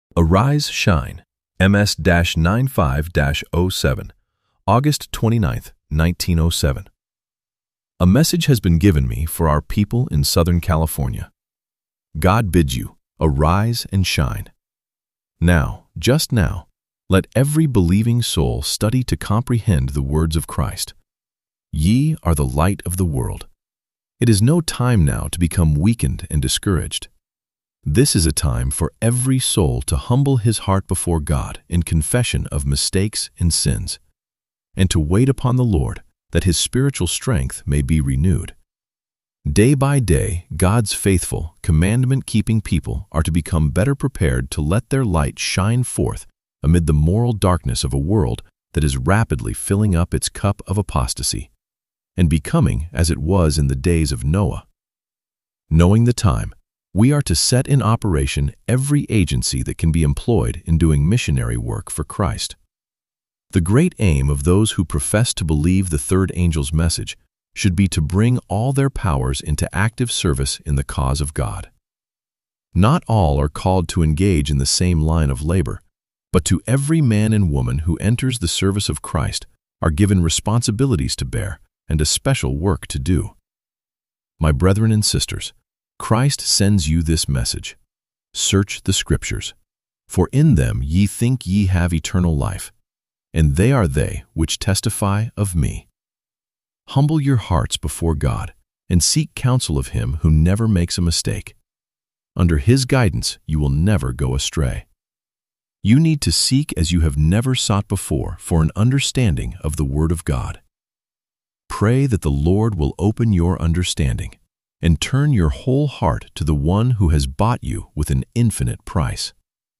Arise, Shine, MS-95-07, August 29, 1907. A message has been given me for our people in Southern California. God bids you, arise and shine. Now, just now, let every believing soul study to comprehend the words of Christ. Ye are the light of the world. It is no time now to become weakened and discouraged. This is a time for every soul to humble his heart before God in confession of mistakes and sins, and to wait upon the Lord that his spiritual strength may be renewed. Day by day, God's faithful, commandment-keeping people are to become better prepared to let their light shine forth amid the moral darkness of a world that is rapidly filling up its cup of apostasy, and becoming as it was in the days of Noah. Knowing the time, we are to set in operation every agency that can be employed in doing missionary work for Christ. The great aim of those who profess to believe the third angel's message should be to bring all their powers into active service in the cause of God. Not all are called to engage in the same line of labor, but to every man and woman who enters the service of Christ are given responsibilities to bear and a special work to do. My brethren and sisters, Christ sends you this message. Search the Scriptures, for in them ye think ye have eternal life, and they are they which testify of me. Humble your hearts before God and seek counsel of him who never makes a mistake. Under his guidance you will never go astray. You need to seek as you have never sought before for an understanding of the Word of God. Pray that the Lord will open your understanding and turn your whole heart to the one who has bought you with an infinite price.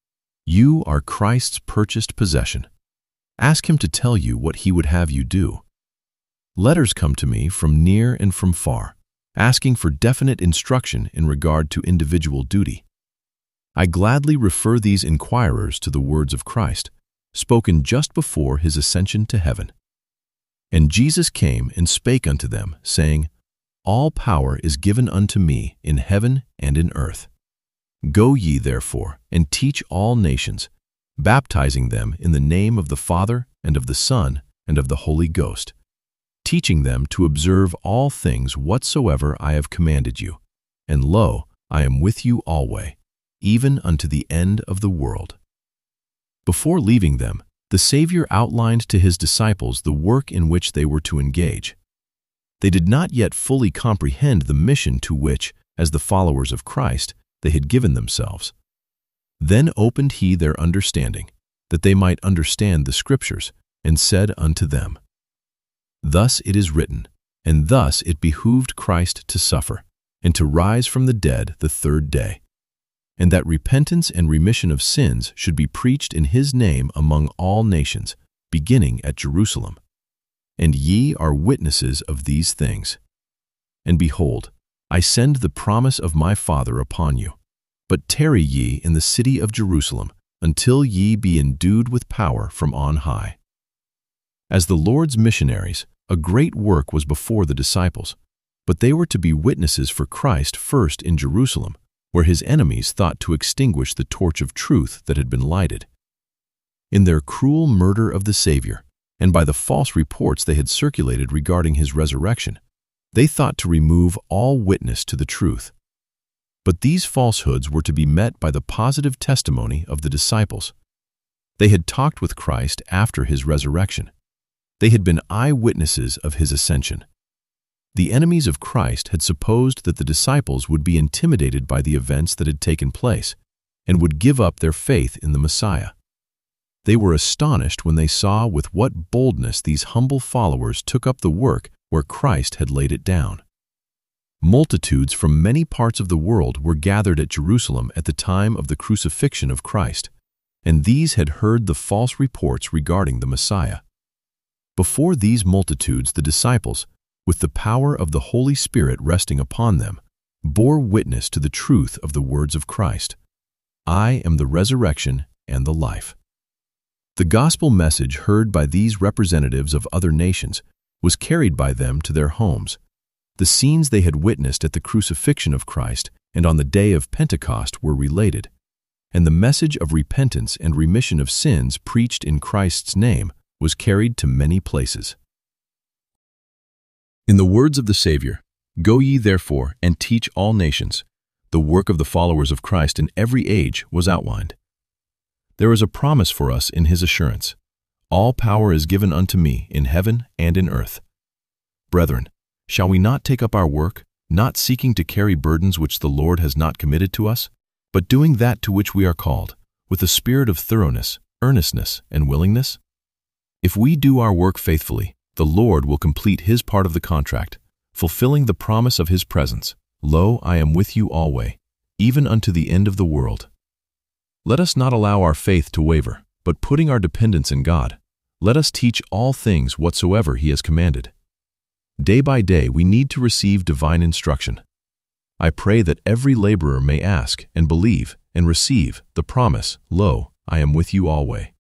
You are Christ's purchased possession. Ask him to tell you what he would have you do. Letters come to me from near and from far, asking for definite instruction in regard to individual duty. I gladly refer these inquirers to the words of Christ, spoken just before his ascension to heaven. And Jesus came and spake unto them, saying, All power is given unto me in heaven and in earth. Go ye therefore, and teach all nations, baptizing them in the name of the Father, and of the Son, and of the Holy Ghost, teaching them to observe all things whatsoever I have commanded you. And lo, I am with you alway, even unto the end of the world. Before leaving them, the Savior outlined to his disciples the work in which they were to engage. They did not yet fully comprehend the mission to which, as the followers of Christ, they had given themselves. Then opened he their understanding, that they might understand the Scriptures, and said unto them, Thus it is written, and thus it behooved Christ to suffer, and to rise from the dead the third day, and that repentance and remission of sins should be preached in his name among all nations, beginning at Jerusalem. And ye are witnesses of these things. And behold, I send the promise of my Father upon you. But tarry ye in the city of Jerusalem, until ye be endued with power from on high. As the Lord's missionaries, a great work was before the disciples, but they were to be witnesses for Christ first in Jerusalem, where his enemies thought to extinguish the torch of truth that had been lighted. In their cruel murder of the Savior, and by the false reports they had circulated regarding his resurrection, they thought to remove all witness to the truth. But these falsehoods were to be met by the positive testimony of the disciples. They had talked with Christ after his resurrection. They had been eyewitnesses of his ascension. The enemies of Christ had supposed that the disciples would be intimidated by the events that had taken place and would give up their faith in the Messiah. They were astonished when they saw with what boldness these humble followers took up the work where Christ had laid it down. Multitudes from many parts of the world were gathered at Jerusalem at the time of the crucifixion of Christ, and these had heard the false reports regarding the Messiah. Before these multitudes the disciples, with the power of the Holy Spirit resting upon them, bore witness to the truth of the words of Christ. I am the resurrection and the life. The gospel message heard by these representatives of other nations was carried by them to their homes. The scenes they had witnessed at the crucifixion of Christ and on the day of Pentecost were related, and the message of repentance and remission of sins preached in Christ's name was carried to many places. In the words of the Savior, "Go ye therefore and teach all nations," the work of the followers of Christ in every age was outlined. There is a promise for us in His assurance, "All power is given unto me in heaven and in earth." Brethren, shall we not take up our work, not seeking to carry burdens which the Lord has not committed to us, but doing that to which we are called, with a spirit of thoroughness, earnestness, and willingness? If we do our work faithfully, the Lord will complete His part of the contract, fulfilling the promise of His presence. "Lo, I am with you alway, even unto the end of the world." Let us not allow our faith to waver, but putting our dependence in God, let us teach all things whatsoever He has commanded. Day by day we need to receive divine instruction. I pray that every laborer may ask and believe and receive the promise, "Lo, I am with you alway."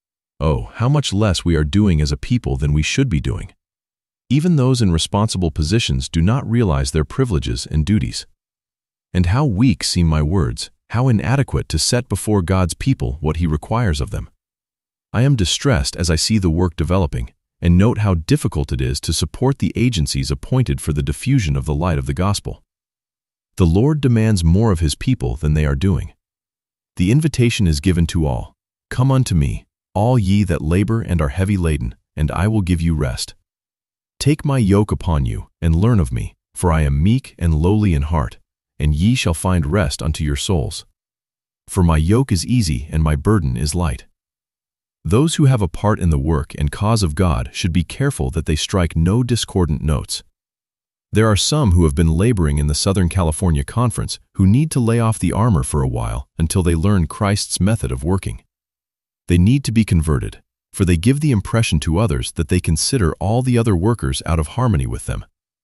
Oh, how much less we are doing as a people than we should be doing. Even those in responsible positions do not realize their privileges and duties. And how weak seem my words, how inadequate to set before God's people what He requires of them. I am distressed as I see the work developing, and note how difficult it is to support the agencies appointed for the diffusion of the light of the gospel. The Lord demands more of His people than they are doing. The invitation is given to all, "Come unto me, all ye that labor and are heavy laden, and I will give you rest. Take my yoke upon you, and learn of me, for I am meek and lowly in heart, and ye shall find rest unto your souls. For my yoke is easy and my burden is light." Those who have a part in the work and cause of God should be careful that they strike no discordant notes. There are some who have been laboring in the Southern California Conference who need to lay off the armor for a while until they learn Christ's method of working. They need to be converted, for they give the impression to others that they consider all the other workers out of harmony with them.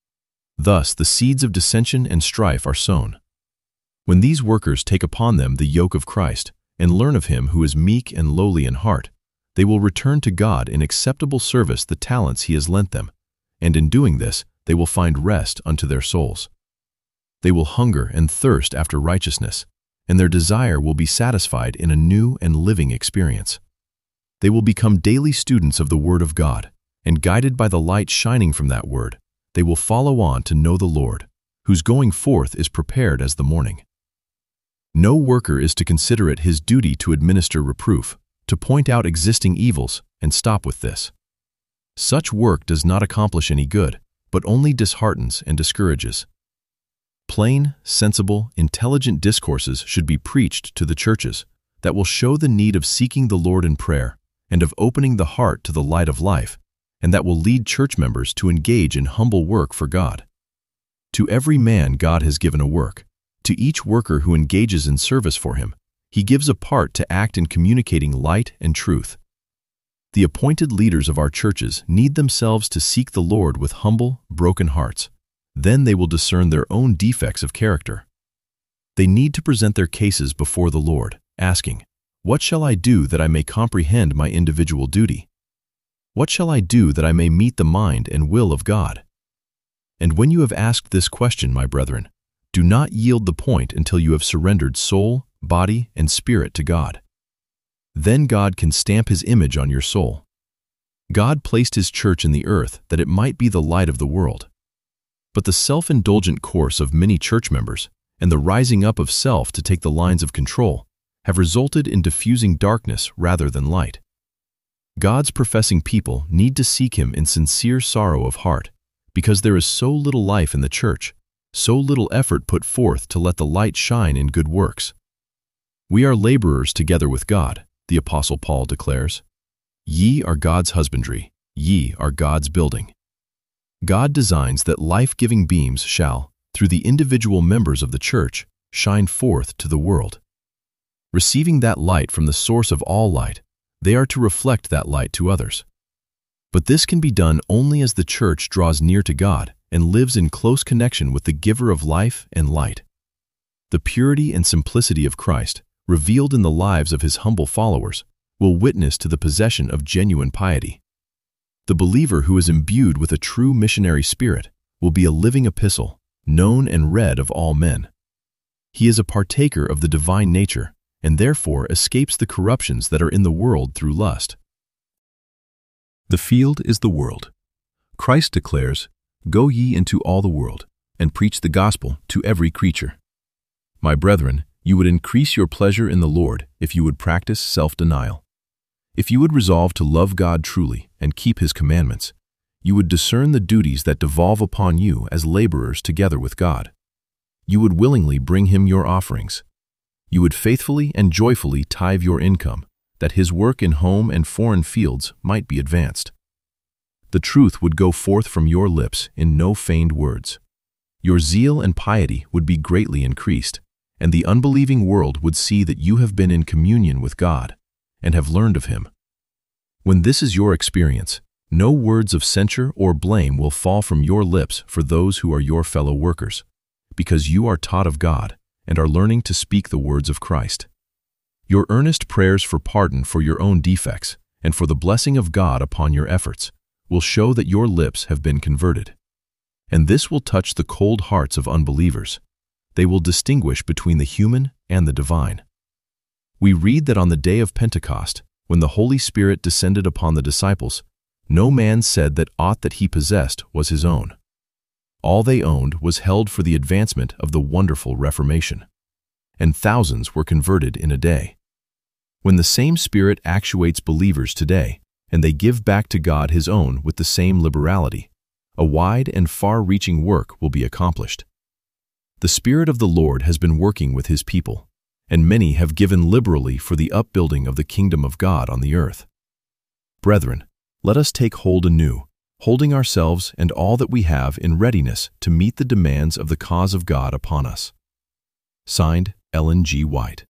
Thus, the seeds of dissension and strife are sown. When these workers take upon them the yoke of Christ and learn of Him who is meek and lowly in heart, they will return to God in acceptable service the talents He has lent them, and in doing this, they will find rest unto their souls. They will hunger and thirst after righteousness, and their desire will be satisfied in a new and living experience. They will become daily students of the Word of God, and guided by the light shining from that Word, they will follow on to know the Lord, whose going forth is prepared as the morning. No worker is to consider it his duty to administer reproof, to point out existing evils, and stop with this. Such work does not accomplish any good, but only disheartens and discourages. Plain, sensible, intelligent discourses should be preached to the churches that will show the need of seeking the Lord in prayer and of opening the heart to the light of life, and that will lead church members to engage in humble work for God. To every man God has given a work. To each worker who engages in service for Him, He gives a part to act in communicating light and truth. The appointed leaders of our churches need themselves to seek the Lord with humble, broken hearts. Then they will discern their own defects of character. They need to present their cases before the Lord, asking, "What shall I do that I may comprehend my individual duty? What shall I do that I may meet the mind and will of God?" And when you have asked this question, my brethren, do not yield the point until you have surrendered soul, body, and spirit to God. Then God can stamp His image on your soul. God placed His church in the earth that it might be the light of the world. But the self-indulgent course of many church members and the rising up of self to take the lines of control have resulted in diffusing darkness rather than light. God's professing people need to seek Him in sincere sorrow of heart, because there is so little life in the church, so little effort put forth to let the light shine in good works. We are laborers together with God, the Apostle Paul declares. Ye are God's husbandry, ye are God's building. God designs that life-giving beams shall, through the individual members of the church, shine forth to the world. Receiving that light from the source of all light, they are to reflect that light to others. But this can be done only as the church draws near to God and lives in close connection with the giver of life and light. The purity and simplicity of Christ, revealed in the lives of His humble followers, will witness to the possession of genuine piety. The believer who is imbued with a true missionary spirit will be a living epistle, known and read of all men. He is a partaker of the divine nature, and therefore escapes the corruptions that are in the world through lust. The field is the world. Christ declares, "Go ye into all the world, and preach the gospel to every creature." My brethren, you would increase your pleasure in the Lord if you would practice self-denial. If you would resolve to love God truly and keep His commandments, you would discern the duties that devolve upon you as laborers together with God. You would willingly bring Him your offerings. You would faithfully and joyfully tithe your income, that His work in home and foreign fields might be advanced. The truth would go forth from your lips in no feigned words. Your zeal and piety would be greatly increased, and the unbelieving world would see that you have been in communion with God and have learned of Him. When this is your experience, no words of censure or blame will fall from your lips for those who are your fellow workers, because you are taught of God and are learning to speak the words of Christ. Your earnest prayers for pardon for your own defects and for the blessing of God upon your efforts will show that your lips have been converted. And this will touch the cold hearts of unbelievers. They will distinguish between the human and the divine. We read that on the day of Pentecost, when the Holy Spirit descended upon the disciples, no man said that aught that he possessed was his own. All they owned was held for the advancement of the wonderful Reformation, and thousands were converted in a day. When the same Spirit actuates believers today, and they give back to God His own with the same liberality, a wide and far-reaching work will be accomplished. The Spirit of the Lord has been working with His people, and many have given liberally for the upbuilding of the kingdom of God on the earth. Brethren, let us take hold anew, holding ourselves and all that we have in readiness to meet the demands of the cause of God upon us. Signed, Ellen G. White.